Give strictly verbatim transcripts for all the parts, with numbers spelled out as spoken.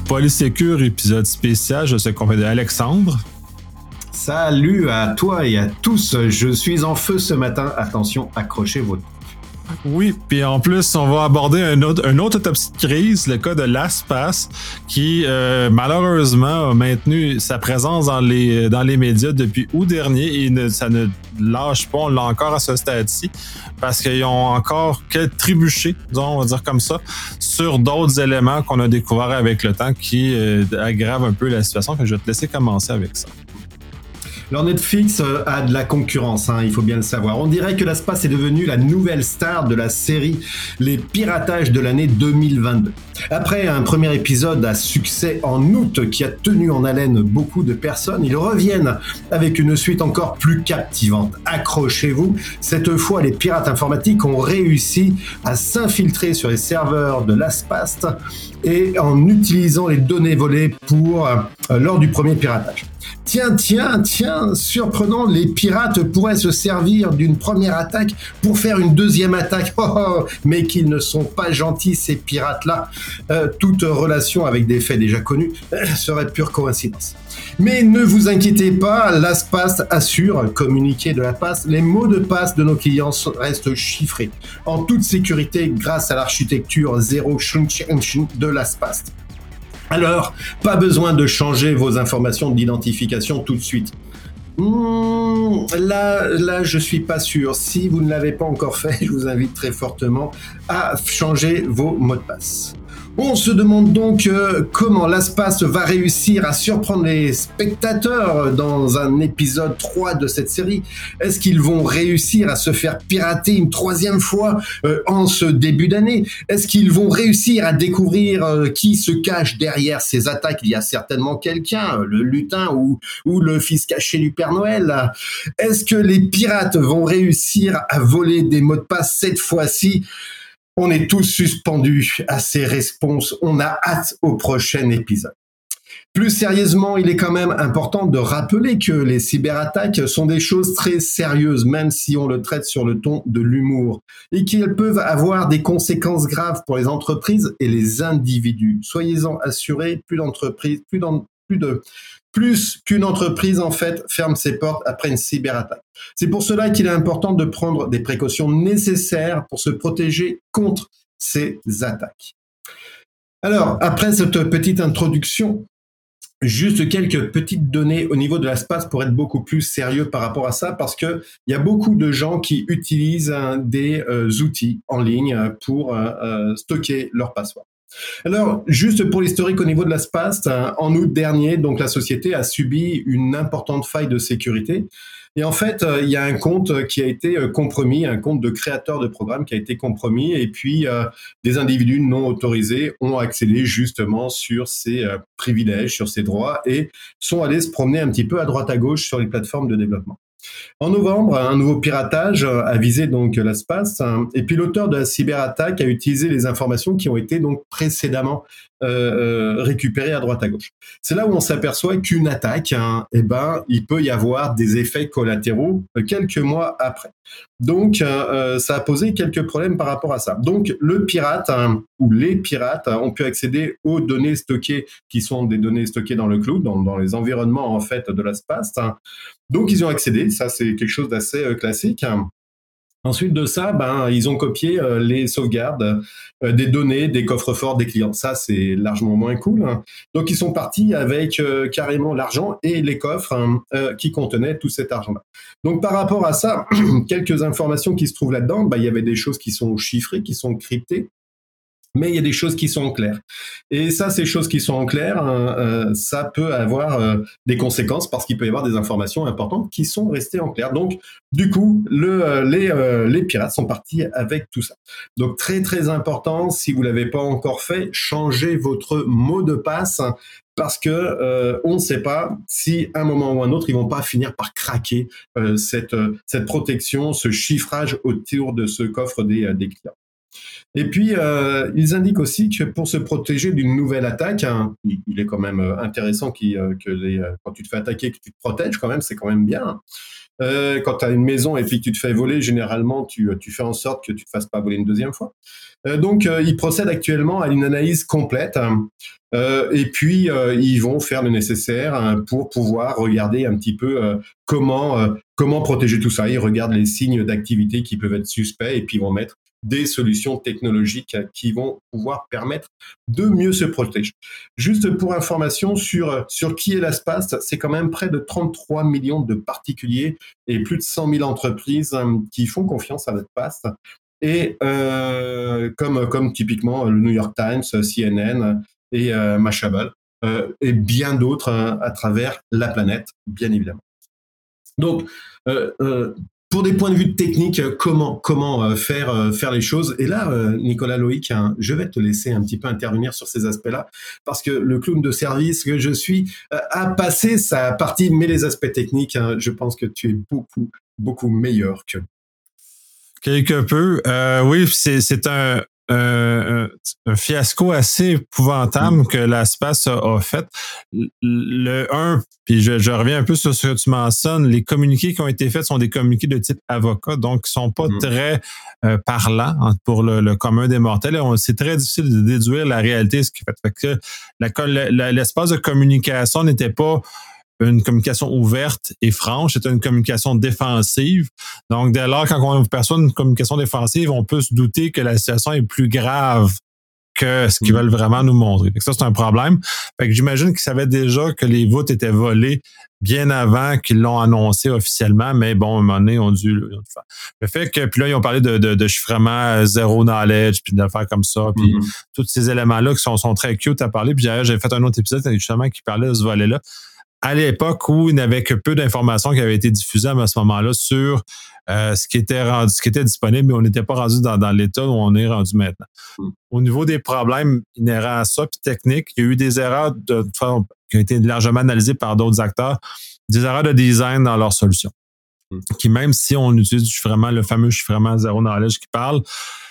Polysécure, épisode spécial. Je suis accompagné d'Alexandre. Salut à toi et à tous. Je suis en feu ce matin. Attention, accrochez votre... Oui, puis en plus, on va aborder un autre, un autre autopsie de crise, le cas de LastPass, qui euh, malheureusement a maintenu sa présence dans les, dans les médias depuis août dernier et ne, ça ne lâche pas, on l'a encore à ce stade-ci, parce qu'ils ont encore quelques trébuché, disons, on va dire comme ça, sur d'autres éléments qu'on a découverts avec le temps qui euh, aggravent un peu la situation. Je vais te laisser commencer avec ça. Alors Netflix a de la concurrence, hein, il faut bien le savoir. On dirait que LastPass est devenu la nouvelle star de la série Les Piratages de l'année deux mille vingt-deux. Après un premier épisode à succès en août qui a tenu en haleine beaucoup de personnes, ils reviennent avec une suite encore plus captivante. Accrochez-vous, cette fois les pirates informatiques ont réussi à s'infiltrer sur les serveurs de LastPass et en utilisant les données volées pour euh, lors du premier piratage. Tiens, tiens, tiens, surprenant, les pirates pourraient se servir d'une première attaque pour faire une deuxième attaque. Oh, oh, mais qu'ils ne sont pas gentils, ces pirates-là. Euh, toute relation avec des faits déjà connus euh, serait pure coïncidence. Mais ne vous inquiétez pas, LastPass assure, communiqué de la passe, les mots de passe de nos clients restent chiffrés, en toute sécurité grâce à l'architecture zéro de LastPass. Alors, pas besoin de changer vos informations d'identification tout de suite. Mmh, là, là, je suis pas sûr. Si vous ne l'avez pas encore fait, je vous invite très fortement à changer vos mots de passe. On se demande donc euh, comment LastPass va réussir à surprendre les spectateurs dans un épisode trois de cette série. Est-ce qu'ils vont réussir à se faire pirater une troisième fois euh, en ce début d'année? Est-ce qu'ils vont réussir à découvrir euh, qui se cache derrière ces attaques? Il y a certainement quelqu'un, le lutin ou, ou le fils caché du Père Noël. Est-ce que les pirates vont réussir à voler des mots de passe cette fois-ci? On est tous suspendus à ces réponses. On a hâte au prochain épisode. Plus sérieusement, il est quand même important de rappeler que les cyberattaques sont des choses très sérieuses, même si on le traite sur le ton de l'humour, et qu'elles peuvent avoir des conséquences graves pour les entreprises et les individus. Soyez-en assurés, plus d'entreprises, plus, d'en, plus de... Plus qu'une entreprise, en fait, ferme ses portes après une cyberattaque. C'est pour cela qu'il est important de prendre des précautions nécessaires pour se protéger contre ces attaques. Alors, après cette petite introduction, juste quelques petites données au niveau de LastPass pour être beaucoup plus sérieux par rapport à ça, parce que il y a beaucoup de gens qui utilisent hein, des euh, outils en ligne pour euh, euh, stocker leurs passwords. Alors, juste pour l'historique au niveau de LastPass, en août dernier, donc la société a subi une importante faille de sécurité. Et en fait, il y a un compte qui a été compromis, un compte de créateur de programme qui a été compromis, et puis euh, des individus non autorisés ont accédé justement sur ces euh, privilèges, sur ces droits, et sont allés se promener un petit peu à droite à gauche sur les plateformes de développement. En novembre, un nouveau piratage a visé donc LastPass, et puis l'auteur de la cyberattaque a utilisé les informations qui ont été donc précédemment euh, récupérées à droite à gauche. C'est là où on s'aperçoit qu'une attaque, hein, eh ben, il peut y avoir des effets collatéraux quelques mois après. Donc, euh, ça a posé quelques problèmes par rapport à ça. Donc, le pirate hein, ou les pirates hein, ont pu accéder aux données stockées qui sont des données stockées dans le cloud, dans, dans les environnements en fait de LastPass. Hein. Donc, ils ont accédé. Ça, c'est quelque chose d'assez euh, classique. Hein. Ensuite de ça, ben, ils ont copié euh, les sauvegardes euh, des données, des coffres-forts des clients. Ça, c'est largement moins cool. Hein. Donc, ils sont partis avec euh, carrément l'argent et les coffres hein, euh, qui contenaient tout cet argent-là. Donc, par rapport à ça, quelques informations qui se trouvent là-dedans, ben, il y avait des choses qui sont chiffrées, qui sont cryptées. Mais il y a des choses qui sont en clair. Et ça, ces choses qui sont en clair, euh, ça peut avoir euh, des conséquences parce qu'il peut y avoir des informations importantes qui sont restées en clair. Donc, du coup, le, euh, les, euh, les pirates sont partis avec tout ça. Donc, très, très important, si vous ne l'avez pas encore fait, changez votre mot de passe parce que euh, on ne sait pas si, à un moment ou un autre, ils vont pas finir par craquer euh, cette, cette protection, ce chiffrage autour de ce coffre des, des clients. Et puis, euh, ils indiquent aussi que pour se protéger d'une nouvelle attaque, hein, il, il est quand même euh, intéressant qu'il, euh, que les, euh, quand tu te fais attaquer, que tu te protèges quand même, c'est quand même bien. Hein. Euh, quand tu as une maison et puis que tu te fais voler, généralement, tu, tu fais en sorte que tu te fasses pas voler une deuxième fois. Euh, donc, euh, ils procèdent actuellement à une analyse complète hein, euh, et puis euh, ils vont faire le nécessaire hein, pour pouvoir regarder un petit peu euh, comment, euh, comment protéger tout ça. Ils regardent les signes d'activité qui peuvent être suspects et puis ils vont mettre des solutions technologiques qui vont pouvoir permettre de mieux se protéger. Juste pour information sur, sur qui est l'espace, c'est quand même près de trente-trois millions de particuliers et plus de cent mille entreprises qui font confiance à l'espace. Et euh, comme, comme typiquement le New York Times, C N N et euh, Mashable, euh, et bien d'autres hein, à travers la planète, bien évidemment. Donc, euh, euh, pour des points de vue techniques, comment comment euh, faire euh, faire les choses. Et là, euh, Nicolas Loïc, hein, je vais te laisser un petit peu intervenir sur ces aspects-là, parce que le clown de service que je suis euh, a passé sa partie, mais les aspects techniques, hein, je pense que tu es beaucoup beaucoup meilleur que. Quelque peu. Euh, oui, c'est, c'est un, un, un fiasco assez épouvantable que l'espace a, a fait. Le un, puis je, je reviens un peu sur ce que tu mentionnes, les communiqués qui ont été faits sont des communiqués de type avocat, donc ils sont pas mmh. très euh, parlants pour le, le commun des mortels. On, c'est très difficile de déduire la réalité, ce qui fait, fait que la, la, l'espace de communication n'était pas une communication ouverte et franche, c'est une communication défensive. Donc, dès lors, quand on perçoit une communication défensive, on peut se douter que la situation est plus grave que ce qu'ils mmh. veulent vraiment nous montrer. Fait que ça, c'est un problème. Fait que j'imagine qu'ils savaient déjà que les voûtes étaient volées bien avant qu'ils l'ont annoncé officiellement, mais bon, à un moment donné, on a dû le faire. Le fait que, puis là, ils ont parlé de, de, de chiffrement zéro knowledge, puis d'affaires comme ça, puis mmh. tous ces éléments-là qui sont, sont très cute à parler. Puis d'ailleurs, j'avais fait un autre épisode justement qui parlait de ce volet-là. À l'époque où il n'avait que peu d'informations qui avaient été diffusées à ce moment-là sur euh, ce qui était rendu, ce qui était disponible, mais on n'était pas rendu dans, dans l'état où on est rendu maintenant. Mm. Au niveau des problèmes inhérents à ça, puis techniques, il y a eu des erreurs de, de qui ont été largement analysées par d'autres acteurs, des erreurs de design dans leurs solutions. Mm. Qui, même si on utilise du chiffrement, le fameux chiffrement zéro knowledge qui parle,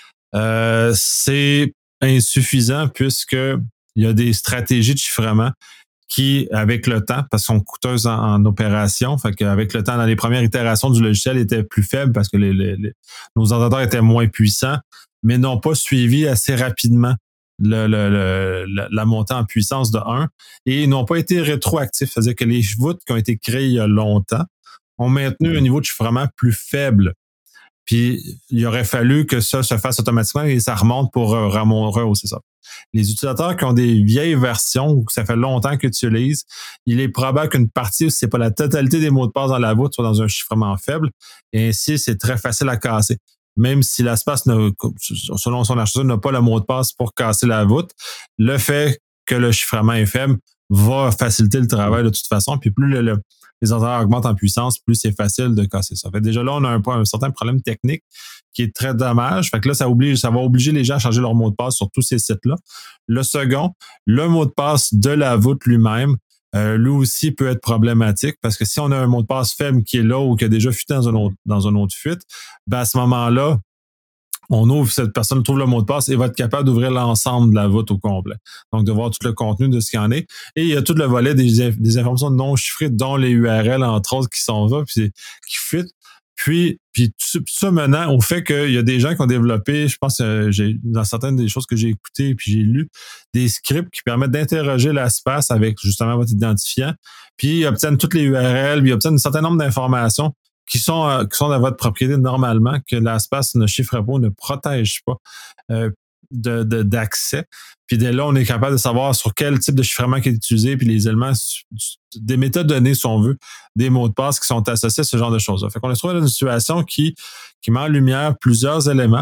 euh, c'est insuffisant puisque il y a des stratégies de chiffrement qui, avec le temps, parce qu'ils sont coûteuses en, en opération, fait qu'avec le temps, dans les premières itérations du logiciel, étaient plus faibles parce que les, les, les, nos ordinateurs étaient moins puissants, mais n'ont pas suivi assez rapidement le, le, le, la, la montée en puissance de un, et n'ont pas été rétroactifs, c'est-à-dire que les voûtes qui ont été créées il y a longtemps ont maintenu un niveau de chiffrement plus faible. Puis, il aurait fallu que ça se fasse automatiquement et ça remonte pour euh, rehausser ça. Les utilisateurs qui ont des vieilles versions ou que ça fait longtemps qu'ils utilisent, il est probable qu'une partie, si c'est pas la totalité des mots de passe dans la voûte, soit dans un chiffrement faible. Et ainsi, c'est très facile à casser. Même si l'espace, selon son architecture, n'a pas le mot de passe pour casser la voûte, le fait que le chiffrement est faible va faciliter le travail de toute façon. Puis plus le, le les ordinateurs augmentent en puissance, plus c'est facile de casser ça. Fait déjà là, on a un, un certain problème technique qui est très dommage. Fait que là, ça oblige, ça va obliger les gens à changer leur mot de passe sur tous ces sites-là. Le second, le mot de passe de la voûte lui-même, euh, lui aussi peut être problématique parce que si on a un mot de passe faible qui est là ou qui a déjà fuité dans un autre, dans une autre fuite, ben à ce moment-là, on ouvre, cette personne trouve le mot de passe et va être capable d'ouvrir l'ensemble de la voûte au complet. Donc, de voir tout le contenu de ce qu'il y en est. Et il y a tout le volet des, des informations non chiffrées, dont les U R L, entre autres, qui sont là, puis qui fuitent. Puis, puis tout ça menant au fait qu'il y a des gens qui ont développé, je pense, euh, j'ai, dans certaines des choses que j'ai écoutées puis j'ai lues, des scripts qui permettent d'interroger l'espace avec justement votre identifiant. Puis, ils obtiennent toutes les U R L, puis ils obtiennent un certain nombre d'informations qui sont euh, qui sont dans votre propriété normalement, que l'espace ne chiffre pas, ne protège pas euh, de, de, d'accès. Puis dès là, on est capable de savoir sur quel type de chiffrement qui est utilisé, puis les éléments, des métadonnées, si on veut, des mots de passe qui sont associés à ce genre de choses-là. Fait qu'on se trouve dans une situation qui, qui met en lumière plusieurs éléments.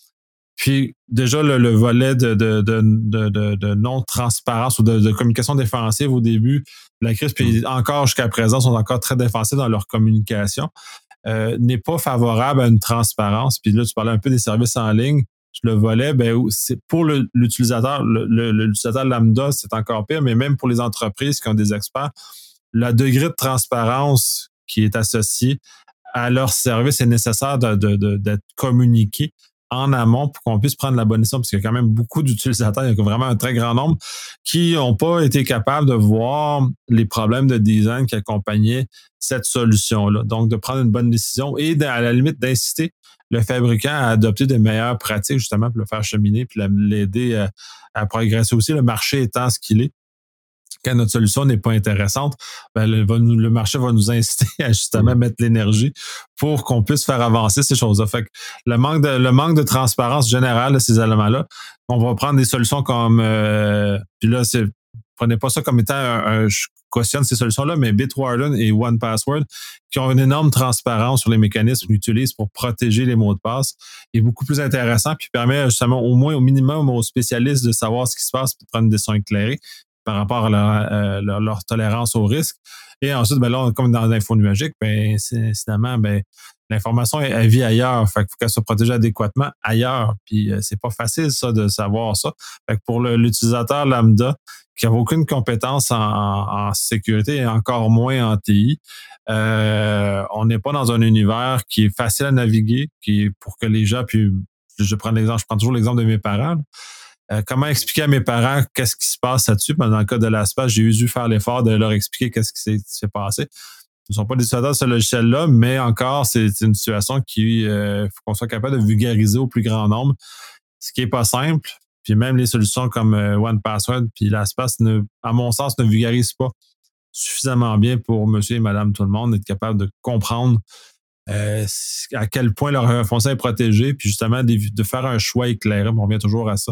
Puis déjà, le, le volet de, de, de, de, de, de non-transparence ou de, de communication défensive au début de la crise, puis encore jusqu'à présent, sont encore très défensifs dans leur communication, euh, n'est pas favorable à une transparence. Puis là, tu parlais un peu des services en ligne. Le volet, ben, c'est pour le, l'utilisateur, le, le, l'utilisateur lambda, c'est encore pire, mais même pour les entreprises qui ont des experts, le degré de transparence qui est associé à leur service est nécessaire de, de, de, d'être communiqué en amont pour qu'on puisse prendre la bonne décision, parce qu'il y a quand même beaucoup d'utilisateurs, il y a vraiment un très grand nombre qui n'ont pas été capables de voir les problèmes de design qui accompagnaient cette solution-là. Donc, de prendre une bonne décision et à la limite d'inciter le fabricant à adopter de meilleures pratiques justement pour le faire cheminer puis l'aider à, à progresser aussi, le marché étant ce qu'il est. Quand notre solution n'est pas intéressante, ben le, le marché va nous inciter à justement mettre l'énergie pour qu'on puisse faire avancer ces choses-là. Fait que le manque de, le manque de transparence générale de ces éléments-là, on va prendre des solutions comme, euh, puis là, c'est, prenez pas ça comme étant un, un je cautionne ces solutions-là, mais Bitwarden et one Password, qui ont une énorme transparence sur les mécanismes qu'ils utilisent pour protéger les mots de passe, est beaucoup plus intéressant, puis permet justement au moins, au minimum, aux spécialistes de savoir ce qui se passe et de prendre une décision éclairée par rapport à leur, euh, leur, leur tolérance au risque. Et ensuite, ben là, comme dans l'info numérique, ben, finalement, ben, l'information, elle, elle vit ailleurs. Fait qu'il faut qu'elle soit protégée adéquatement ailleurs. Puis euh, c'est pas facile, ça, de savoir ça. Fait que pour le, l'utilisateur lambda, qui n'a aucune compétence en, en, en sécurité et encore moins en T I, euh, on n'est pas dans un univers qui est facile à naviguer, qui est pour que les gens, puis je prends l'exemple, je prends toujours l'exemple de mes parents. Euh, comment expliquer à mes parents qu'est-ce qui se passe là-dessus? Ben, dans le cas de l'ASPAS, j'ai dû faire l'effort de leur expliquer qu'est-ce qui s'est, qui s'est passé. Ils ne sont pas des utilisateurs de ce logiciel-là, mais encore, c'est, c'est une situation qui euh, faut qu'on soit capable de vulgariser au plus grand nombre, ce qui est pas simple. Puis même les solutions comme euh, one Password puis LastPass, ne, à mon sens, ne vulgarisent pas suffisamment bien pour monsieur et madame tout le monde être capable de comprendre euh, à quel point leur information est protégée, puis justement de, de faire un choix éclairé. On revient toujours à ça.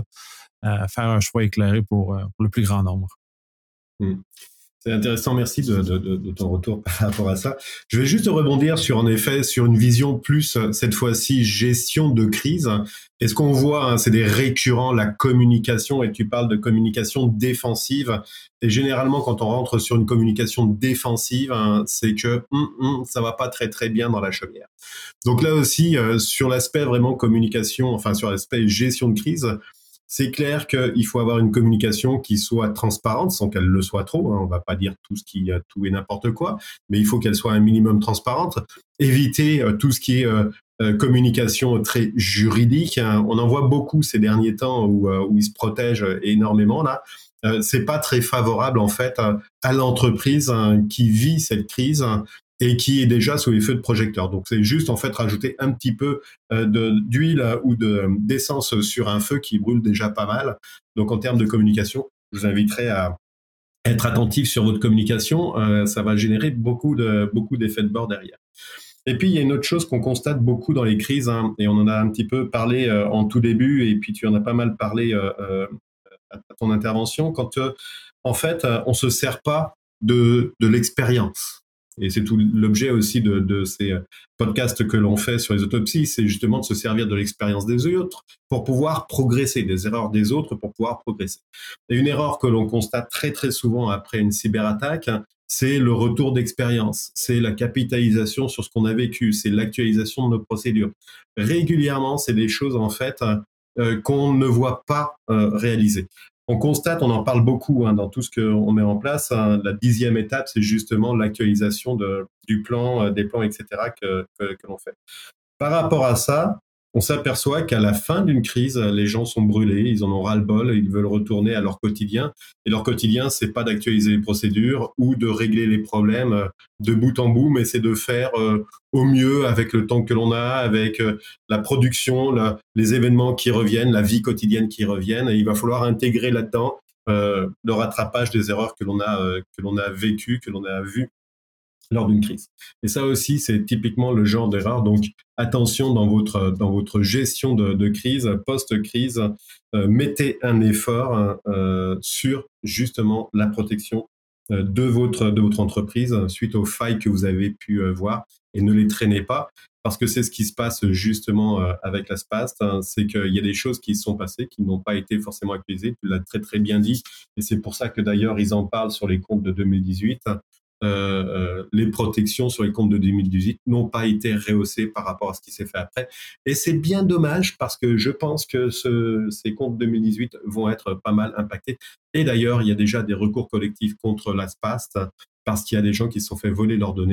À faire un choix éclairé pour, pour le plus grand nombre. Mmh. C'est intéressant, merci de, de, de ton retour par rapport à ça. Je vais juste rebondir sur, en effet, sur une vision plus, cette fois-ci, gestion de crise. Et ce qu'on voit, hein, c'est des récurrents, la communication, et tu parles de communication défensive. Et généralement, quand on rentre sur une communication défensive, hein, c'est que hum, hum, ça va pas très très bien dans la chaumière. Donc là aussi, euh, sur l'aspect vraiment communication, enfin sur l'aspect gestion de crise, c'est clair qu'il faut avoir une communication qui soit transparente, sans qu'elle le soit trop. Hein. On ne va pas dire tout ce qui, tout et n'importe quoi, mais il faut qu'elle soit un minimum transparente. Éviter euh, tout ce qui est euh, euh, communication très juridique. Hein. On en voit beaucoup ces derniers temps où, euh, où ils se protègent énormément là. Euh, c'est pas très favorable en fait à, à l'entreprise hein, qui vit cette crise. Hein, et qui est déjà sous les feux de projecteurs. Donc, c'est juste, en fait, rajouter un petit peu euh, de, d'huile ou de, d'essence sur un feu qui brûle déjà pas mal. Donc, en termes de communication, je vous inviterai à être attentif sur votre communication. Euh, ça va générer beaucoup, de, beaucoup d'effets de bord derrière. Et puis, il y a une autre chose qu'on constate beaucoup dans les crises, hein, et on en a un petit peu parlé euh, en tout début, et puis tu en as pas mal parlé euh, euh, à ton intervention, quand, euh, en fait, euh, on ne se sert pas de, de l'expérience. Et c'est tout l'objet aussi de, de ces podcasts que l'on fait sur les autopsies, c'est justement de se servir de l'expérience des autres pour pouvoir progresser, des erreurs des autres pour pouvoir progresser. Et une erreur que l'on constate très très souvent après une cyberattaque, c'est le retour d'expérience, c'est la capitalisation sur ce qu'on a vécu, c'est l'actualisation de nos procédures. Régulièrement, c'est des choses en fait euh, qu'on ne voit pas euh, réaliser. On constate, on en parle beaucoup hein, dans tout ce qu'on met en place. Hein, la dixième étape, c'est justement l'actualisation de, du plan, euh, des plans, et cetera que, que, que l'on fait. Par rapport à ça, on s'aperçoit qu'à la fin d'une crise, les gens sont brûlés, ils en ont ras-le-bol, ils veulent retourner à leur quotidien. Et leur quotidien, c'est pas d'actualiser les procédures ou de régler les problèmes de bout en bout, mais c'est de faire euh, au mieux avec le temps que l'on a, avec euh, la production, la, les événements qui reviennent, la vie quotidienne qui reviennent. Et il va falloir intégrer là-dedans euh, le rattrapage des erreurs que l'on a, euh, que l'on a vécues, que l'on a vues lors d'une crise. Et ça aussi, c'est typiquement le genre d'erreur. Donc, attention dans votre, dans votre gestion de, de crise, post-crise, euh, mettez un effort euh, sur justement la protection euh, de, votre, de votre entreprise suite aux failles que vous avez pu euh, voir et ne les traînez pas parce que c'est ce qui se passe justement euh, avec la SPAST. Hein, c'est qu'il y a des choses qui se sont passées, qui n'ont pas été forcément actualisées. Tu l'as très très bien dit et c'est pour ça que d'ailleurs, ils en parlent sur les comptes de deux mille dix-huit. Euh, euh, les protections sur les comptes de deux mille dix-huit n'ont pas été rehaussées par rapport à ce qui s'est fait après. Et c'est bien dommage parce que je pense que ce, ces comptes deux mille dix-huit vont être pas mal impactés. Et d'ailleurs, il y a déjà des recours collectifs contre l'ASPAST parce qu'il y a des gens qui se sont fait voler leurs données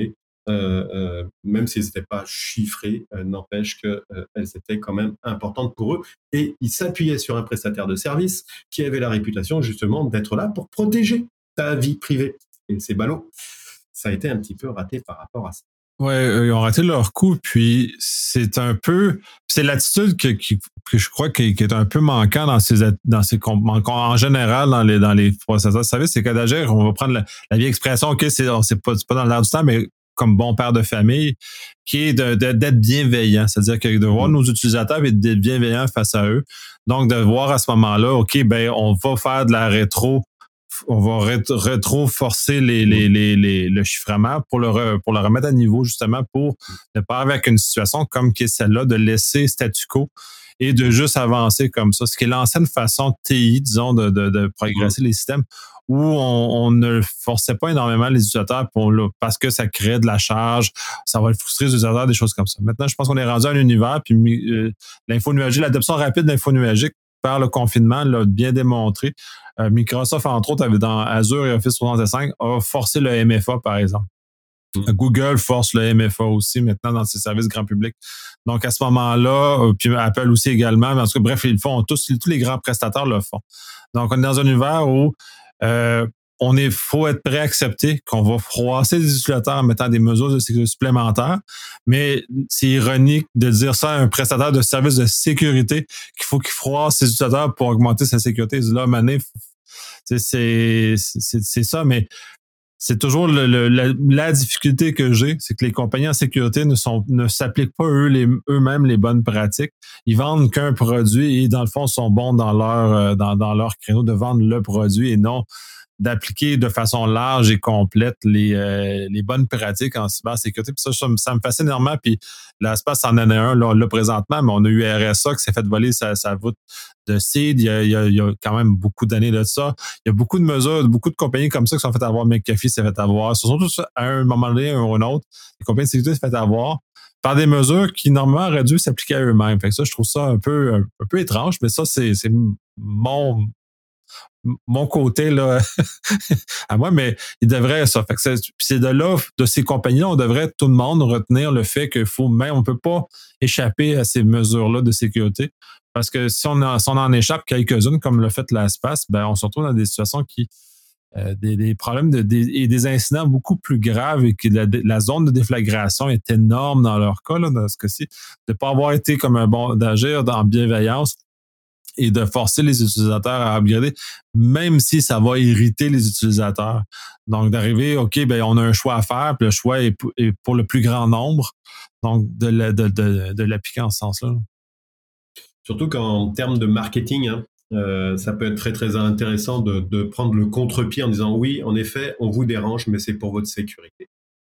euh, euh, même si elles n'étaient pas chiffrées, euh, n'empêche qu'elles euh, étaient quand même importantes pour eux. Et ils s'appuyaient sur un prestataire de service qui avait la réputation justement d'être là pour protéger ta vie privée. Et ces ballots, ça a été un petit peu raté par rapport à ça. Ouais, euh, ils ont raté leur coup, puis c'est un peu, c'est l'attitude que, qui, que je crois qui, qui est un peu manquant dans ces, dans ces, en général dans les, dans les processeurs de service, c'est que d'agir, on va prendre la, la vieille expression, ok, c'est, c'est pas, c'est pas dans l'air du temps, mais comme bon père de famille, qui est de, de, d'être bienveillant, c'est-à-dire que de voir nos utilisateurs et d'être bienveillant face à eux. Donc de voir à ce moment-là, ok, ben on va faire de la rétro. On va rétro-forcer les, les, les, les, le chiffrement pour le, re, pour le remettre à niveau, justement, pour ne pas arriver avec une situation comme qui est celle-là, de laisser statu quo et de juste avancer comme ça. Ce qui est l'ancienne façon T I, disons, de, de, de progresser mmh. les systèmes, où on, on ne forçait pas énormément les utilisateurs pour, parce que ça crée de la charge, ça va frustrer les utilisateurs, des choses comme ça. Maintenant, je pense qu'on est rendu à un univers, puis euh, l'info nuagique, l'adoption rapide de l'info nuagique par le confinement l'a bien démontré. Euh, Microsoft, entre autres, avait dans Azure et Office trois cent soixante-cinq, a forcé le M F A, par exemple. Mmh. Google force le M F A aussi maintenant dans ses services grand public. Donc, à ce moment-là, euh, puis Apple aussi également, mais en tout cas, bref, ils le font. Tous, tous les grands prestataires le font. Donc, on est dans un univers où euh, on est, faut être prêt à accepter qu'on va froisser les utilisateurs en mettant des mesures de sécurité supplémentaires, mais c'est ironique de dire ça à un prestataire de services de sécurité qu'il faut qu'il froisse ses utilisateurs pour augmenter sa sécurité. Là, mané, c'est, c'est, c'est, c'est ça, mais c'est toujours le, le, la, la difficulté que j'ai, c'est que les compagnies en sécurité ne sont ne s'appliquent pas eux les, eux-mêmes les bonnes pratiques. Ils vendent qu'un produit et dans le fond sont bons dans leur dans, dans leur créneau de vendre le produit et non d'appliquer de façon large et complète les, euh, les bonnes pratiques en cybersécurité. Puis ça, ça, ça me fascine énormément. Puis l'espace en en a un là, là présentement, mais on a eu R S A qui s'est fait voler sa, sa voûte de seed. Il y, a, il, y a, il y a quand même beaucoup d'années de ça. Il y a beaucoup de mesures, beaucoup de compagnies comme ça qui sont faites avoir. McAfee s'est fait avoir. Ce sont tous à un moment donné, un ou un autre. Les compagnies de sécurité s'est fait avoir par des mesures qui, normalement, auraient dû s'appliquer à eux-mêmes. Fait que ça, je trouve ça un peu, un, un peu étrange, mais ça, c'est, c'est mon... mon côté là à moi, mais il devrait ça. Fait que c'est, c'est de là, de ces compagnies-là, on devrait tout le monde retenir le fait qu'il faut même, on peut pas échapper à ces mesures-là de sécurité. Parce que si on, a, si on en échappe quelques-unes, comme l'a fait l'espace, ben on se retrouve dans des situations qui euh, des, des problèmes de, des, et des incidents beaucoup plus graves et que la, la zone de déflagration est énorme dans leur cas, là, dans ce cas-ci, de ne pas avoir été comme un bon d'agir en bienveillance et de forcer les utilisateurs à upgrader, même si ça va irriter les utilisateurs. Donc, d'arriver, OK, ben on a un choix à faire, puis le choix est pour, est pour le plus grand nombre, donc de, la, de, de, de l'appliquer en ce sens-là. Surtout qu'en termes de marketing, hein, euh, ça peut être très, très intéressant de, de prendre le contre-pied en disant « Oui, en effet, on vous dérange, mais c'est pour votre sécurité. »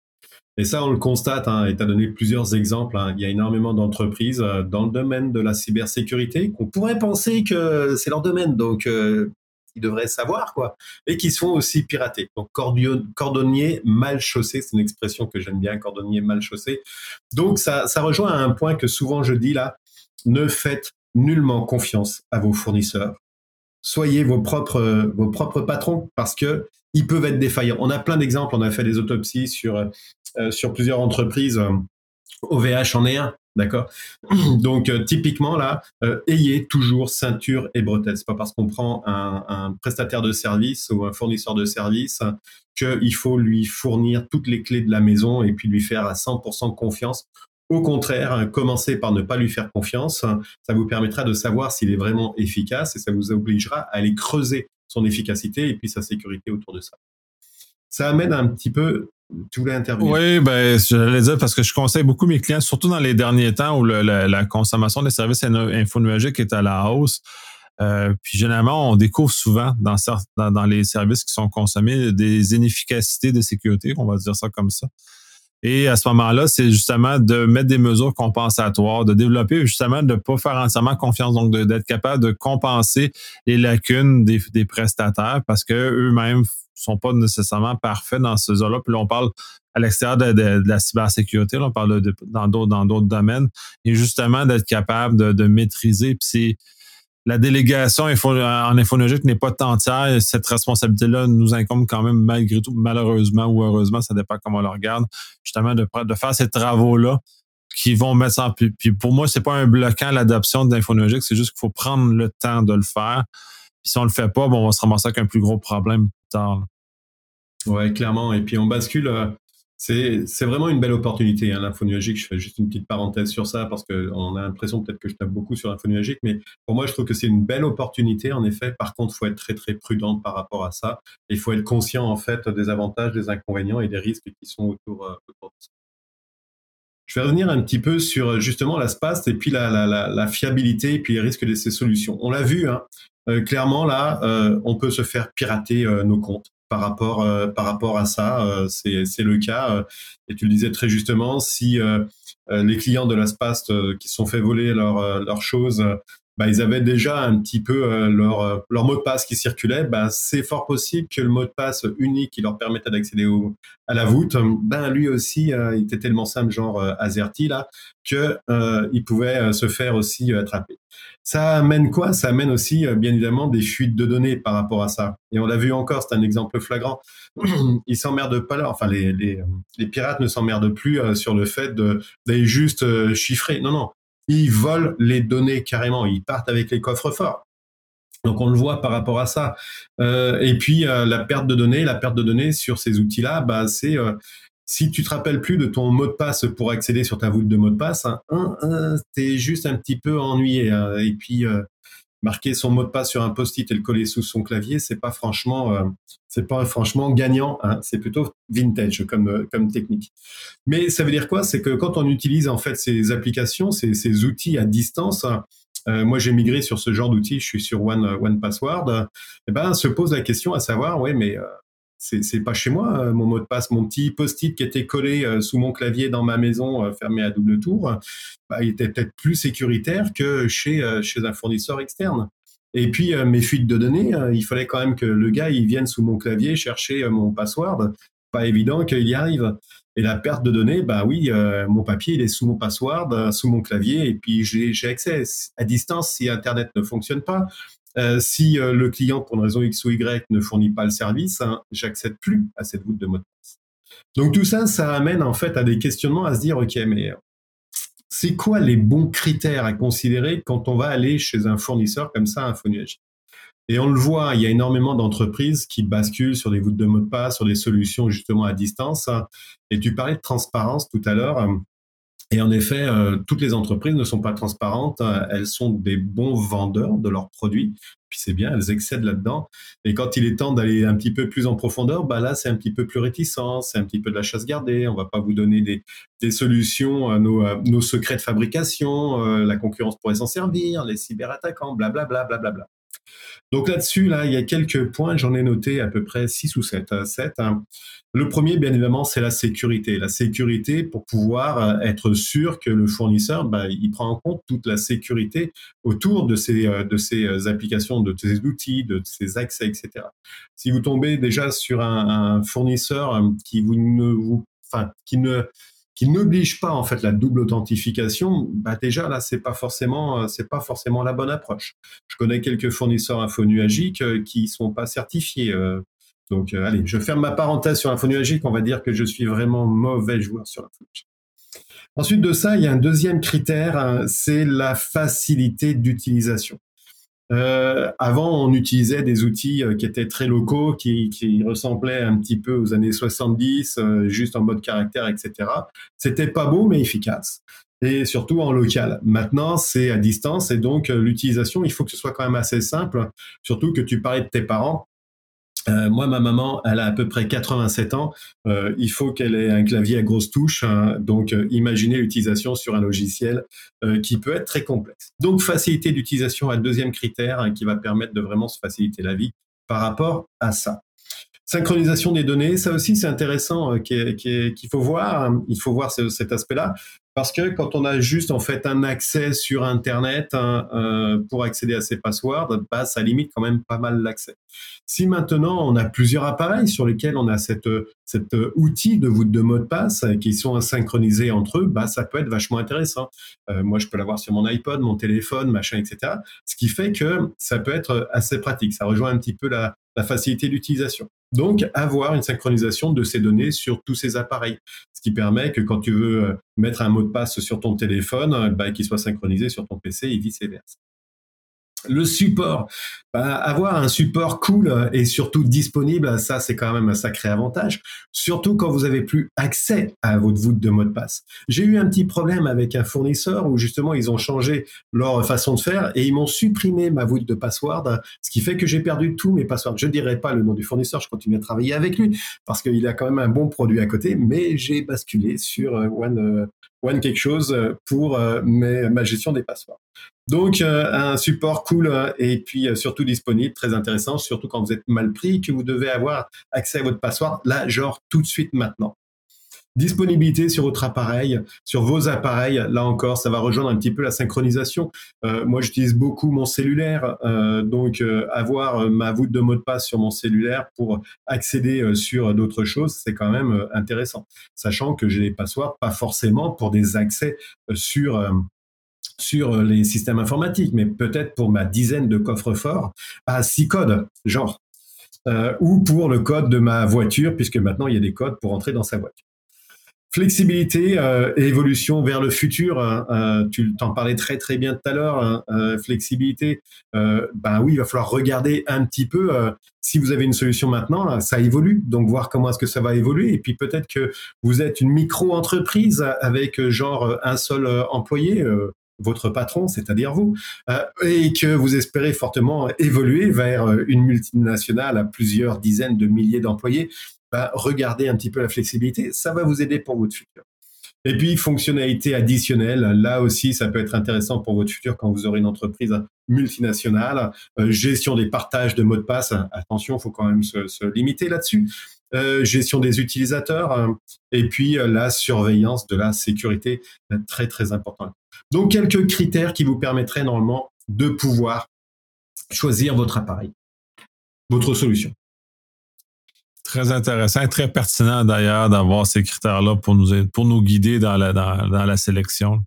Et ça, on le constate, hein, et tu as donné plusieurs exemples. Hein. Il y a énormément d'entreprises euh, dans le domaine de la cybersécurité qu'on pourrait penser que c'est leur domaine, donc euh, ils devraient savoir, quoi, et qui se font aussi pirater. Donc, cordio- cordonnier mal chaussé, c'est une expression que j'aime bien, cordonnier mal chaussé. Donc, ça, ça rejoint à un point que souvent je dis là, ne faites nullement confiance à vos fournisseurs. Soyez vos propres, euh, vos propres patrons parce que ils peuvent être défaillants. On a plein d'exemples, on a fait des autopsies sur, euh, sur plusieurs entreprises. Euh, O V H en est un, d'accord. Donc, euh, typiquement, là, euh, ayez toujours ceinture et bretelles. C'est pas parce qu'on prend un, un prestataire de service ou un fournisseur de service hein, qu'il faut lui fournir toutes les clés de la maison et puis lui faire à cent pour cent confiance. Au contraire, hein, commencez par ne pas lui faire confiance. Hein, ça vous permettra de savoir s'il est vraiment efficace et ça vous obligera à aller creuser son efficacité et puis sa sécurité autour de ça. Ça amène un petit peu... Tu voulais intervenir? Oui, ben, j'allais dire parce que je conseille beaucoup mes clients, surtout dans les derniers temps où le, la, la consommation des services infonuagiques est à la hausse. Euh, puis généralement, on découvre souvent dans, dans, dans les services qui sont consommés des inefficacités de sécurité, on va dire ça comme ça. Et à ce moment-là, c'est justement de mettre des mesures compensatoires, de développer justement de ne pas faire entièrement confiance, donc de, d'être capable de compenser les lacunes des, des prestataires parce que eux-mêmes sont pas nécessairement parfaits dans ce là. Puis là, on parle à l'extérieur de, de, de la cybersécurité, là, on parle de, dans d'autres dans d'autres domaines, et justement d'être capable de, de maîtriser. Puis c'est la délégation info, en infonuagique n'est pas entière. Cette responsabilité-là nous incombe quand même malgré tout, malheureusement ou heureusement, ça dépend comment on le regarde, justement de, de faire ces travaux-là qui vont mettre ça en... Puis, puis pour moi, c'est pas un bloquant l'adoption de l'infonuagique, c'est juste qu'il faut prendre le temps de le faire. Puis si on le fait pas, bon, on va se ramasser avec un plus gros problème plus tard. Ouais, clairement. Et puis on bascule... Euh... C'est, c'est vraiment une belle opportunité, hein, l'infonuagique. Je fais juste une petite parenthèse sur ça parce qu'on a l'impression peut-être que je tape beaucoup sur l'infonuagique, mais pour moi, je trouve que c'est une belle opportunité, en effet. Par contre, il faut être très, très prudent par rapport à ça. Il faut être conscient, en fait, des avantages, des inconvénients et des risques qui sont autour, euh, autour de ça. Je vais revenir un petit peu sur, justement, la SPAS et puis la, la, la, la fiabilité et puis les risques de ces solutions. On l'a vu, hein, euh, clairement, là, euh, on peut se faire pirater euh, nos comptes. Par rapport, euh, par rapport à ça, euh, c'est, c'est le cas. Euh, et tu le disais très justement, si euh, euh, les clients de la SPAS euh, qui se sont fait voler leurs euh, leurs choses, euh, bah, ils avaient déjà un petit peu euh, leur, euh, leur mot de passe qui circulait, bah, c'est fort possible que le mot de passe unique qui leur permettait d'accéder au, à la voûte, ben lui aussi, euh, il était tellement simple, genre euh, AZERTY, là, que euh, il pouvait euh, se faire aussi euh, attraper. Ça amène quoi? Ça amène aussi, euh, bien évidemment, des fuites de données par rapport à ça. Et on l'a vu encore, c'est un exemple flagrant. Ils s'emmerdent pas là, enfin, les, les, les pirates ne s'emmerdent plus euh, sur le fait de, d'aller juste euh, chiffrer. Non, non. Ils volent les données carrément. Ils partent avec les coffres forts. Donc, on le voit par rapport à ça. Euh, et puis, euh, la perte de données, la perte de données sur ces outils-là, bah, c'est... Euh, si tu te rappelles plus de ton mot de passe pour accéder sur ta voûte de mot de passe, hein, hein, hein, t'es juste un petit peu ennuyé. Hein. Et puis, euh, marquer son mot de passe sur un post-it et le coller sous son clavier, c'est pas franchement, euh, c'est pas franchement gagnant. Hein. C'est plutôt vintage comme euh, comme technique. Mais ça veut dire quoi? C'est que quand on utilise en fait ces applications, ces, ces outils à distance, euh, moi j'ai migré sur ce genre d'outils, je suis sur One One Password. Euh, et ben se pose la question à savoir, ouais, mais euh, c'est, c'est pas chez moi euh, mon mot de passe, mon petit post-it qui était collé euh, sous mon clavier dans ma maison, euh, fermé à double tour, bah, il était peut-être plus sécuritaire que chez euh, chez un fournisseur externe. Et puis euh, mes fuites de données, euh, il fallait quand même que le gars il vienne sous mon clavier chercher euh, mon password. Pas évident qu'il y arrive. Et la perte de données, bah oui, euh, mon papier il est sous mon password, euh, sous mon clavier, et puis j'ai, j'ai accès à distance si Internet ne fonctionne pas. Euh, si euh, le client, pour une raison X ou Y, ne fournit pas le service, hein, j'accède plus à cette voûte de mot de passe. Donc tout ça, ça amène en fait à des questionnements, à se dire, ok, mais c'est quoi les bons critères à considérer quand on va aller chez un fournisseur comme ça, InfoNuagic? Et on le voit, il y a énormément d'entreprises qui basculent sur des voûtes de mot de passe, sur des solutions justement à distance. Et tu parlais de transparence tout à l'heure. Et en effet, euh, toutes les entreprises ne sont pas transparentes. Elles sont des bons vendeurs de leurs produits. Puis c'est bien, elles excèdent là-dedans. Et quand il est temps d'aller un petit peu plus en profondeur, bah là, c'est un petit peu plus réticent. C'est un petit peu de la chasse gardée. On va pas vous donner des, des solutions, euh, nos, euh, nos secrets de fabrication. Euh, la concurrence pourrait s'en servir, les cyberattaquants, blablabla, blablabla. Donc là-dessus, là, il y a quelques points, j'en ai noté à peu près six ou sept. sept hein. Le premier, bien évidemment, c'est la sécurité. La sécurité pour pouvoir être sûr que le fournisseur, bah, il prend en compte toute la sécurité autour de ces, de ces applications, de ces outils, de ces accès, et cetera. Si vous tombez déjà sur un, un fournisseur qui vous ne vous, enfin, qui ne qui n'oblige pas en fait la double authentification, bah déjà là c'est pas forcément c'est pas forcément la bonne approche. Je connais quelques fournisseurs InfoNuagic euh, qui sont pas certifiés. Euh, donc euh, allez, je ferme ma parenthèse sur InfoNuagic. On va dire que je suis vraiment mauvais joueur sur InfoNuagic. Ensuite de ça, il y a un deuxième critère, hein, c'est la facilité d'utilisation. Euh, avant, on utilisait des outils euh, qui étaient très locaux, qui, qui ressemblaient un petit peu aux années soixante-dix, euh, juste en mode caractère, et cetera. C'était pas beau, mais efficace. Et surtout en local. Maintenant, c'est à distance, et donc euh, l'utilisation, il faut que ce soit quand même assez simple. Surtout que tu parlais de tes parents. Euh, moi, ma maman, elle a à peu près quatre-vingt-sept ans. Euh, il faut qu'elle ait un clavier à grosses touches. Hein, donc, euh, imaginez l'utilisation sur un logiciel euh, qui peut être très complexe. Donc, facilité d'utilisation, un deuxième critère hein, qui va permettre de vraiment se faciliter la vie par rapport à ça. Synchronisation des données, ça aussi c'est intéressant, euh, qu'il qu'il qu'il faut voir. Hein. Il faut voir ce, cet aspect-là. Parce que quand on a juste en fait un accès sur Internet hein, euh, pour accéder à ces passwords, bah, ça limite quand même pas mal l'accès. Si maintenant on a plusieurs appareils sur lesquels on a cette, cet outil de voûte de mot de passe euh, qui sont synchronisés entre eux, bah, ça peut être vachement intéressant. Euh, moi, je peux l'avoir sur mon iPod, mon téléphone, machin, et cetera. Ce qui fait que ça peut être assez pratique. Ça rejoint un petit peu la, la facilité d'utilisation. Donc, avoir une synchronisation de ces données sur tous ces appareils. Ce qui permet que quand tu veux mettre un mot de passe sur ton téléphone, bah, qu'il soit synchronisé sur ton P C et vice-versa. Le support, bah, avoir un support cool et surtout disponible, ça c'est quand même un sacré avantage, surtout quand vous avez plus accès à votre voûte de mot de passe. J'ai eu un petit problème avec un fournisseur où justement ils ont changé leur façon de faire et ils m'ont supprimé ma voûte de password, ce qui fait que j'ai perdu tous mes passwords. Je dirais pas le nom du fournisseur, je continue à travailler avec lui parce qu'il a quand même un bon produit à côté, mais j'ai basculé sur One, One quelque chose pour mes, ma gestion des passwords. Donc, euh, un support cool euh, et puis euh, surtout disponible, très intéressant, surtout quand vous êtes mal pris, que vous devez avoir accès à votre password, là, genre tout de suite maintenant. Disponibilité sur votre appareil, sur vos appareils, là encore, ça va rejoindre un petit peu la synchronisation. Euh, moi, j'utilise beaucoup mon cellulaire, euh, donc euh, avoir ma voûte de mot de passe sur mon cellulaire pour accéder euh, sur d'autres choses, c'est quand même euh, intéressant. Sachant que j'ai les passwords, pas forcément pour des accès euh, sur... Euh, sur les systèmes informatiques, mais peut-être pour ma dizaine de coffres-forts à six codes, genre, euh, ou pour le code de ma voiture, puisque maintenant il y a des codes pour entrer dans sa voiture. Flexibilité euh, et évolution vers le futur, euh, tu t'en parlais très très bien tout à l'heure, euh, flexibilité, euh, ben oui, il va falloir regarder un petit peu, euh, si vous avez une solution maintenant, ça évolue, donc voir comment est-ce que ça va évoluer, et puis peut-être que vous êtes une micro-entreprise avec genre un seul employé, euh, votre patron, c'est-à-dire vous, euh, et que vous espérez fortement évoluer vers une multinationale à plusieurs dizaines de milliers d'employés, bah, regardez un petit peu la flexibilité, ça va vous aider pour votre futur. Et puis, fonctionnalité additionnelle, là aussi, ça peut être intéressant pour votre futur quand vous aurez une entreprise multinationale. Euh, gestion des partages de mots de passe, attention, il faut quand même se, se limiter là-dessus. Euh, gestion des utilisateurs, euh, et puis euh, la surveillance de la sécurité, euh, très très important. Donc, quelques critères qui vous permettraient normalement de pouvoir choisir votre appareil, votre solution. Très intéressant et très pertinent d'ailleurs d'avoir ces critères-là pour nous, pour nous guider dans la, dans, dans la sélection.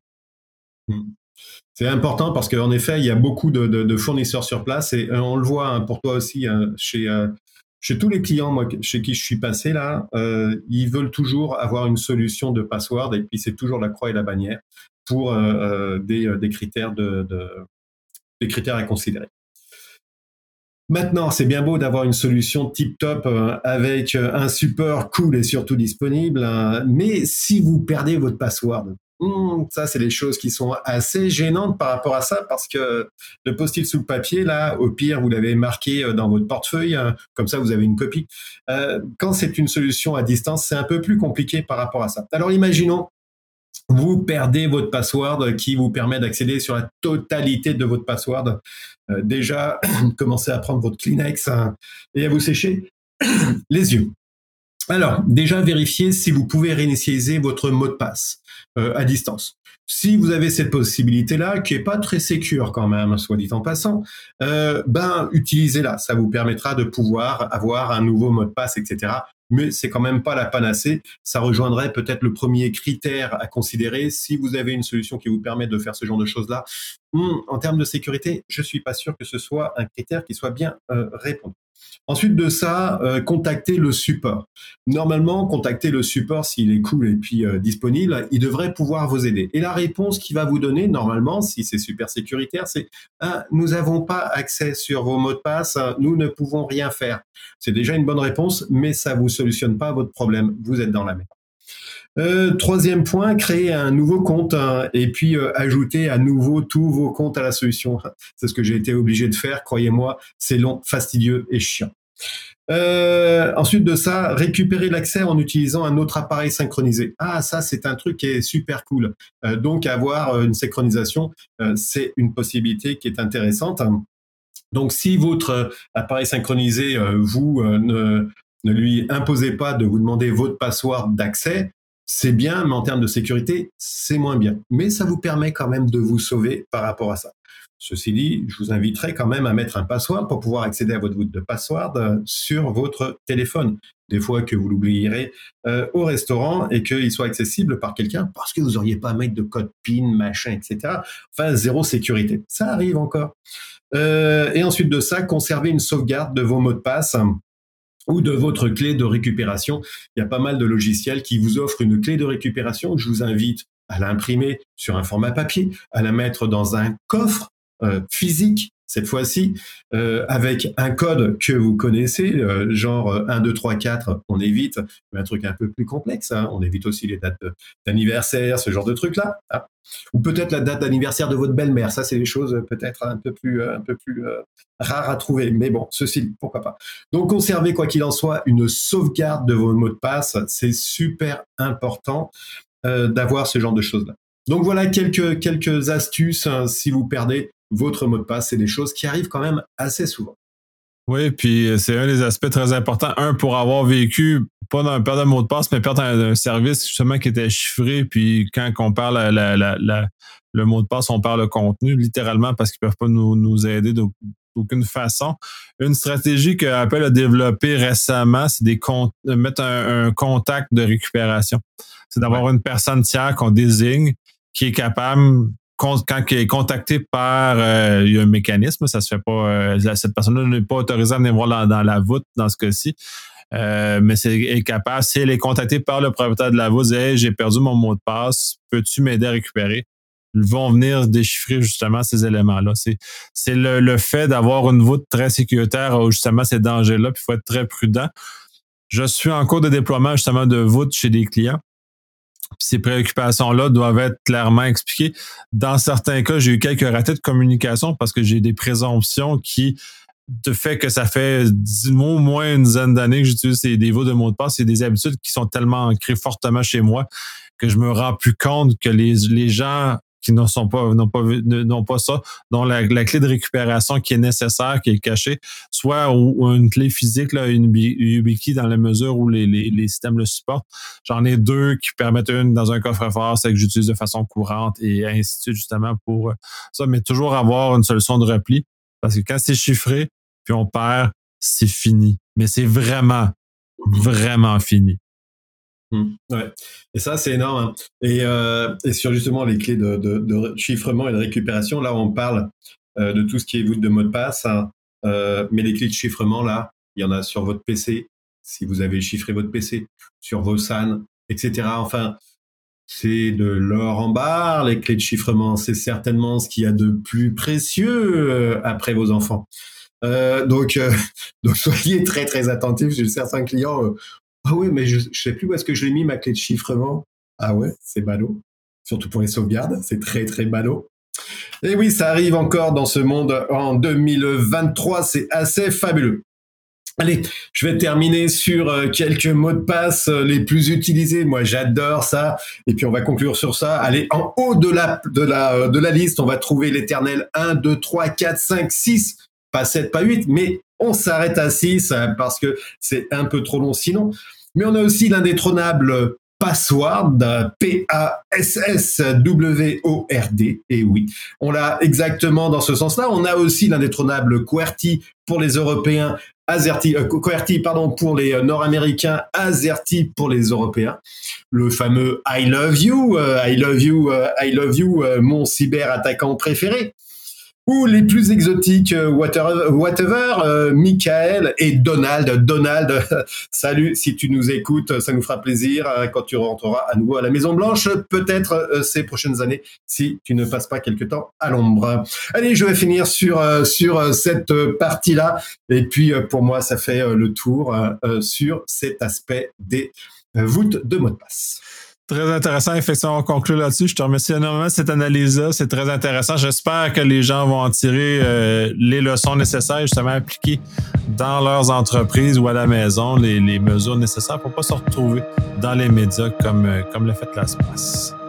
C'est important parce qu'en effet, il y a beaucoup de, de, de fournisseurs sur place et on le voit hein, pour toi aussi hein, chez, euh, chez tous les clients moi, chez qui je suis passé là, euh, ils veulent toujours avoir une solution de password et puis c'est toujours la croix et la bannière pour euh, des, des, critères de, de, des critères à considérer. Maintenant, c'est bien beau d'avoir une solution tip-top euh, avec un support cool et surtout disponible, hein, mais si vous perdez votre password, hmm, ça, c'est des choses qui sont assez gênantes par rapport à ça parce que le post-it sous le papier, là, au pire, vous l'avez marqué dans votre portefeuille, hein, comme ça, vous avez une copie. Euh, quand c'est une solution à distance, c'est un peu plus compliqué par rapport à ça. Alors, imaginons, vous perdez votre password qui vous permet d'accéder sur la totalité de votre password. Euh, déjà, commencez à prendre votre Kleenex hein, et à vous sécher les yeux. Alors, déjà, vérifiez si vous pouvez réinitialiser votre mot de passe euh, à distance. Si vous avez cette possibilité-là, qui est pas très sécure quand même, soit dit en passant, euh, ben utilisez-la. Ça vous permettra de pouvoir avoir un nouveau mot de passe, et cetera. Mais c'est quand même pas la panacée. Ça rejoindrait peut-être le premier critère à considérer. Si vous avez une solution qui vous permet de faire ce genre de choses-là, hum, en termes de sécurité, je suis pas sûr que ce soit un critère qui soit bien euh, répondu. Ensuite de ça, euh, contactez le support. Normalement, contactez le support s'il est cool et puis euh, disponible, il devrait pouvoir vous aider. Et la réponse qu'il va vous donner, normalement, si c'est super sécuritaire, c'est ah, « nous n'avons pas accès sur vos mots de passe, nous ne pouvons rien faire ». C'est déjà une bonne réponse, mais ça ne vous solutionne pas votre problème, vous êtes dans la merde. Euh, troisième point, créer un nouveau compte hein, et puis euh, ajouter à nouveau tous vos comptes à la solution. C'est ce que j'ai été obligé de faire, croyez-moi, c'est long, fastidieux et chiant. Euh, ensuite de ça, récupérer l'accès en utilisant un autre appareil synchronisé. Ah, ça, c'est un truc qui est super cool. Euh, donc, avoir une synchronisation, euh, c'est une possibilité qui est intéressante. Donc, si votre appareil synchronisé, euh, vous, euh, ne Ne lui imposez pas de vous demander votre password d'accès. C'est bien, mais en termes de sécurité, c'est moins bien. Mais ça vous permet quand même de vous sauver par rapport à ça. Ceci dit, je vous inviterai quand même à mettre un password pour pouvoir accéder à votre bout de password euh, sur votre téléphone. Des fois que vous l'oublierez euh, au restaurant et qu'il soit accessible par quelqu'un parce que vous n'auriez pas à mettre de code PIN, machin, et cetera. Enfin, zéro sécurité. Ça arrive encore. Euh, et ensuite de ça, conservez une sauvegarde de vos mots de passe ou de votre clé de récupération. Il y a pas mal de logiciels qui vous offrent une clé de récupération. Je vous invite à l'imprimer sur un format papier, à la mettre dans un coffre euh, physique, cette fois-ci, euh, avec un code que vous connaissez, euh, genre un, deux, trois, quatre, on évite, mais un truc un peu plus complexe, hein. On évite aussi les dates d'anniversaire, ce genre de trucs-là. Hein. Ou peut-être la date d'anniversaire de votre belle-mère, ça c'est des choses peut-être un peu plus, un peu plus euh, rares à trouver, mais bon, ceci, pourquoi pas. Donc conservez, quoi qu'il en soit, une sauvegarde de vos mots de passe, c'est super important euh, d'avoir ce genre de choses-là. Donc voilà quelques, quelques astuces, hein, si vous perdez votre mot de passe, c'est des choses qui arrivent quand même assez souvent. Oui, puis c'est un des aspects très importants. Un, pour avoir vécu, pas dans perdre un mot de passe, mais perdre un, un service justement qui était chiffré, puis quand on parle la, la, la, la, le mot de passe, on parle le contenu, littéralement, parce qu'ils peuvent pas nous, nous aider d'aucune façon. Une stratégie que Apple a développée récemment, c'est des con- de mettre un, un contact de récupération. C'est d'avoir ouais. une personne tiers qu'on désigne qui est capable... quand il est contacté par euh, il y a un mécanisme, ça se fait pas. Euh, cette personne-là n'est pas autorisée à venir voir dans, dans la voûte dans ce cas-ci, euh, mais c'est est capable. Si elle est contactée par le propriétaire de la voûte, dit hey, j'ai perdu mon mot de passe, peux-tu m'aider à récupérer? Ils vont venir déchiffrer justement ces éléments-là. C'est c'est le, le fait d'avoir une voûte très sécuritaire où justement ces dangers-là, puis il faut être très prudent. Je suis en cours de déploiement justement de voûtes chez des clients. Puis ces préoccupations-là doivent être clairement expliquées. Dans certains cas, j'ai eu quelques ratés de communication parce que j'ai des présomptions qui, de fait que ça fait au moins une dizaine d'années que j'utilise ces dévots de mots de passe, c'est des habitudes qui sont tellement ancrées fortement chez moi que je me rends plus compte que les, les gens qui ne sont pas, n'ont pas, n'ont pas ça, dont la, la clé de récupération qui est nécessaire, qui est cachée, soit ou, ou une clé physique, là, une YubiKey dans la mesure où les, les, les systèmes le supportent. J'en ai deux qui permettent une dans un coffre-fort, c'est que j'utilise de façon courante et ainsi de suite, justement, pour ça. Mais toujours avoir une solution de repli, parce que quand c'est chiffré, puis on perd, c'est fini. Mais c'est vraiment, vraiment fini. Mmh, ouais. Et ça, c'est énorme. Hein. Et, euh, et sur justement les clés de, de, de chiffrement et de récupération, là, on parle euh, de tout ce qui est voûte de mot de passe. Hein. Euh, mais les clés de chiffrement, là, il y en a sur votre P C, si vous avez chiffré votre P C, sur vos S A N, et cetera. Enfin, c'est de l'or en barre, les clés de chiffrement. C'est certainement ce qu'il y a de plus précieux euh, après vos enfants. Euh, donc, euh, donc, soyez très, très attentifs. J'ai certains clients... Euh, Ah oui, mais je ne sais plus où est-ce que je l'ai mis, ma clé de chiffrement. Ah ouais, c'est ballot. Surtout pour les sauvegardes, c'est très, très ballot. Et oui, ça arrive encore dans ce monde en deux mille vingt-trois, c'est assez fabuleux. Allez, je vais terminer sur quelques mots de passe les plus utilisés. Moi, j'adore ça. Et puis, on va conclure sur ça. Allez, en haut de la, de la, de la liste, on va trouver l'éternel un, deux, trois, quatre, cinq, six. Pas sept, pas huit, mais on s'arrête à six parce que c'est un peu trop long sinon. Mais on a aussi l'indétrônable Password, P A S S W O R D. Et oui, on l'a exactement dans ce sens-là. On a aussi l'indétrônable QWERTY pour les Européens, AZERTY, euh, QWERTY pardon, pour les Nord-Américains, AZERTY pour les Européens. Le fameux I love you, euh, I love you, euh, I love you, euh, mon cyber-attaquant préféré. Ou les plus exotiques, euh, whatever, whatever euh, Michael et Donald. Donald, euh, salut, si tu nous écoutes, ça nous fera plaisir euh, quand tu rentreras à nouveau à la Maison Blanche, peut-être euh, ces prochaines années, si tu ne passes pas quelque temps à l'ombre. Allez, je vais finir sur euh, sur euh, cette euh, partie-là, et puis euh, pour moi, ça fait euh, le tour euh, sur cet aspect des euh, voûtes de mots de passe. Très intéressant. Effectivement, on conclut là-dessus. Je te remercie énormément de cette analyse-là. C'est très intéressant. J'espère que les gens vont en tirer euh, les leçons nécessaires et justement appliquer dans leurs entreprises ou à la maison les, les mesures nécessaires pour ne pas se retrouver dans les médias comme, comme le fait LastPass.